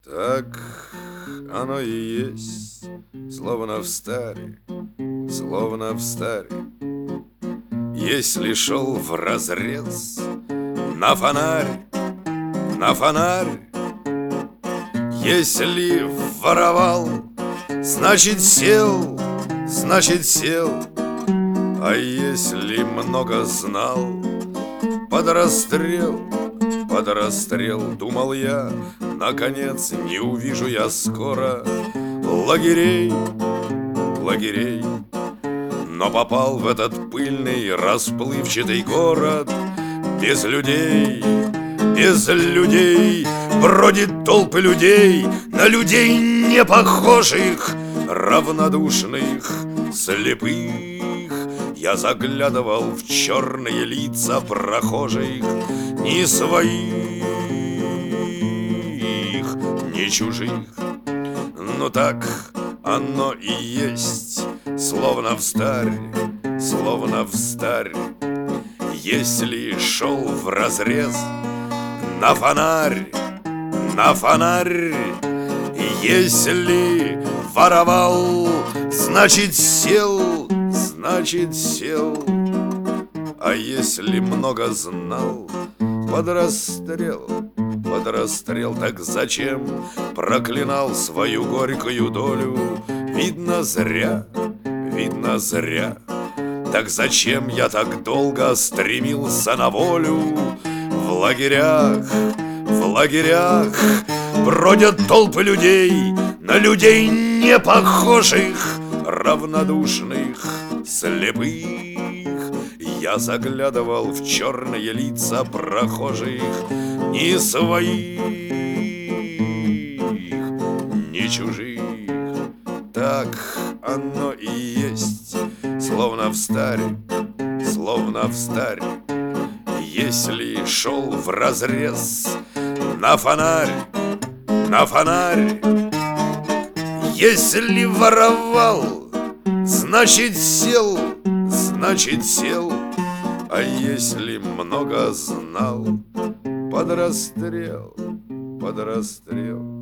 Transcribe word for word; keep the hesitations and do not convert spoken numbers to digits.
Так оно и есть, словно в старе, словно в старе. Если шел вразрез на фонарь, на фонарь, если воровал, значит сел, значит сел. А если много знал, под расстрел, под расстрел. Думал я, наконец, не увижу я скоро лагерей, лагерей. Но попал в этот пыльный, расплывчатый город без людей, без людей. Бродит толпы людей, на людей не похожих, равнодушных, слепых. Я заглядывал в черные лица прохожих, ни своих, ни чужих. Ну так оно и есть, словно в старь, словно в старь. Если шел вразрез на фонарь, на фонарь, если воровал, значит сел, значит сел. А если много знал, под расстрел, под расстрел. Так зачем проклинал свою горькую долю? Видно зря, видно зря. Так зачем я так долго стремился на волю? В лагерях, в лагерях бродят толпы людей, на людей не похожих, равнодушных, слепых. Я заглядывал в черные лица прохожих, ни своих, ни чужих. Так оно и есть, словно в старе, словно в старе. Если шел вразрез на фонарь, на фонарь, если воровал, значит сел, значит сел. А если много знал, под расстрел, под расстрел.